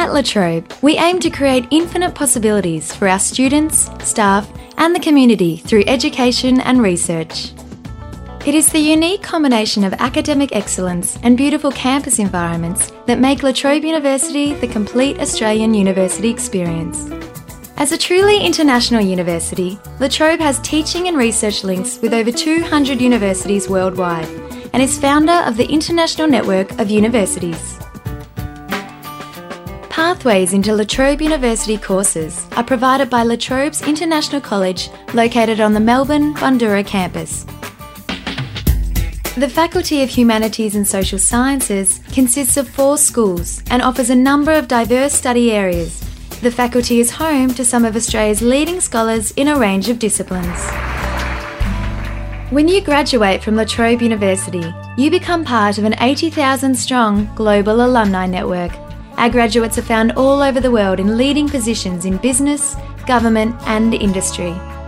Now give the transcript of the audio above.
At La Trobe, we aim to create infinite possibilities for our students, staff, and the community through education and research. It is the unique combination of academic excellence and beautiful campus environments that make La Trobe University the complete Australian university experience. As a truly international university, La Trobe has teaching and research links with over 200 universities worldwide and is founder of the International Network of Universities. Pathways into La Trobe University courses are provided by La Trobe's International College located on the Melbourne Bundoora campus. The Faculty of Humanities and Social Sciences consists of 4 schools and offers a number of diverse study areas. The faculty is home to some of Australia's leading scholars in a range of disciplines. When you graduate from La Trobe University, you become part of an 80,000 strong global alumni network. Our graduates are found all over the world in leading positions in business, government and industry.